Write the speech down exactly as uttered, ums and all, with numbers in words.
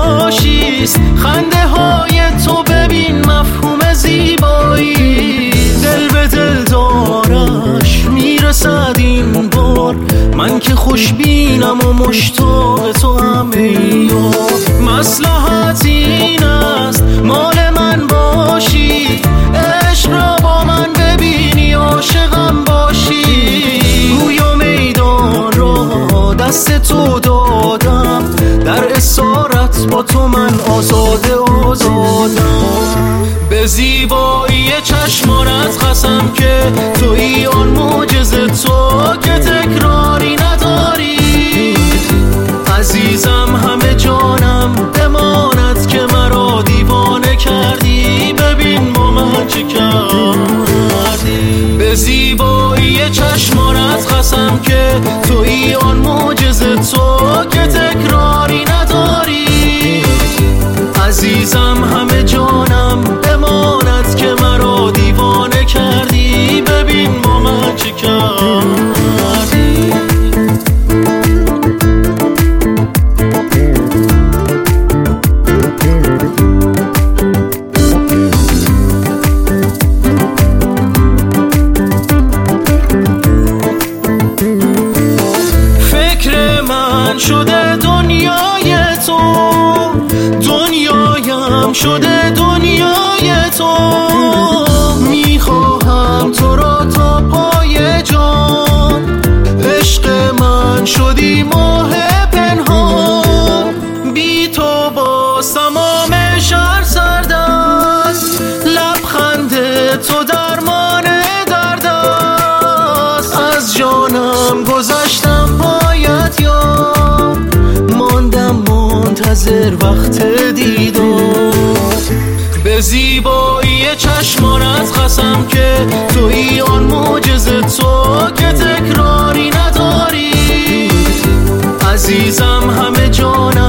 باشیست. خنده های تو ببین مفهوم زیبایی، دل به دل دارش میرسد این بار. من که خوشبینم و مشتاق تو هم ای یار. مصلحت این است مال من باشی، عشق را با من ببینی عاشقم باشی. روی و میدان را دست تو دادم، در اسارت با تو من آزاده آزادم. به زیبایی چشمانت قسم که تویی آن معجزه، تو که تکراری نداری. عزیزم همه جانم بماند که مرا دیوانه کردی، ببین با من چه کردی. به زیبایی چشمانت قسم که تویی آن معجزه، تو که تکراری نداری. عزیزم همه جانم بماند که مرا دیوانه کردی، ببین با من چه کردی. فکر من شده دنیای تو، دنیایم شده دنیای تو. میخواهم تو را تا پای جان، عشق من شدی ماه پنهان. بی تو باز تمام شهر سرد است، لبخند تو درمان درد است. از جانم گذشتم باید یار، ماندم منتظر وقت دیدار. به زیبایی چشمانت قسم که تویی آن معجزه، تو که تکراری نداری. عزیزم همه جانم